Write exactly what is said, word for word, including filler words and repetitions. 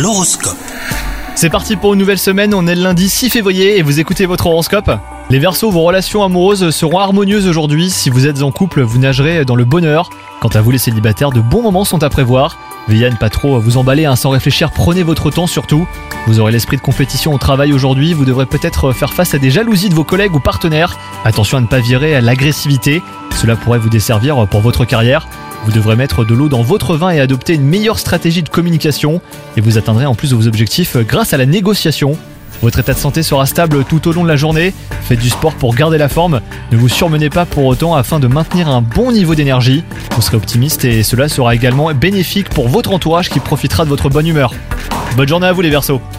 L'horoscope. C'est parti pour une nouvelle semaine, on est le lundi six février et vous écoutez votre horoscope. Les Verseaux, vos relations amoureuses seront harmonieuses aujourd'hui. Si vous êtes en couple, vous nagerez dans le bonheur. Quant à vous les célibataires, de bons moments sont à prévoir. Veillez à ne pas trop vous emballer, hein, sans réfléchir, prenez votre temps surtout. Vous aurez l'esprit de compétition au travail aujourd'hui, vous devrez peut-être faire face à des jalousies de vos collègues ou partenaires. Attention à ne pas virer à l'agressivité, cela pourrait vous desservir pour votre carrière. Vous devrez mettre de l'eau dans votre vin et adopter une meilleure stratégie de communication. Et vous atteindrez en plus vos objectifs grâce à la négociation. Votre état de santé sera stable tout au long de la journée. Faites du sport pour garder la forme. Ne vous surmenez pas pour autant afin de maintenir un bon niveau d'énergie. Vous serez optimiste et cela sera également bénéfique pour votre entourage qui profitera de votre bonne humeur. Bonne journée à vous les Verseaux.